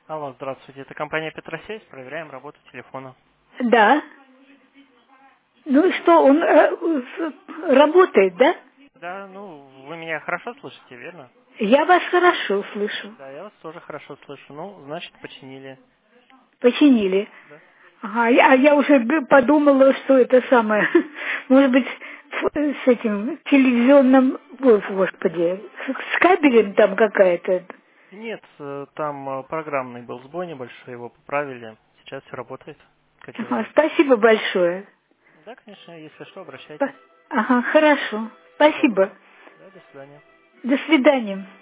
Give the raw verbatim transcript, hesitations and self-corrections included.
Алло, здравствуйте. Это компания Петросеть. Проверяем работу телефона. Да. Ну и что, он э, с- работает, да? Да, ну, вы меня хорошо слышите, верно? Я вас хорошо слышу. Да, я вас тоже хорошо слышу. Ну, значит, починили. Починили. Да. Ага, я- а я уже г- подумала, что это самое, может быть, ф- с этим телевизионным, ой, господи, с, с кабелем там какая-то. Нет, э, там э, программный был сбой небольшой, его поправили. Сейчас все работает, как и Ага, надо. спасибо большое. Да, конечно, если что, Спа- обращайтесь. Ага, хорошо. Всего Спасибо. доброго. Да, до свидания. До свидания.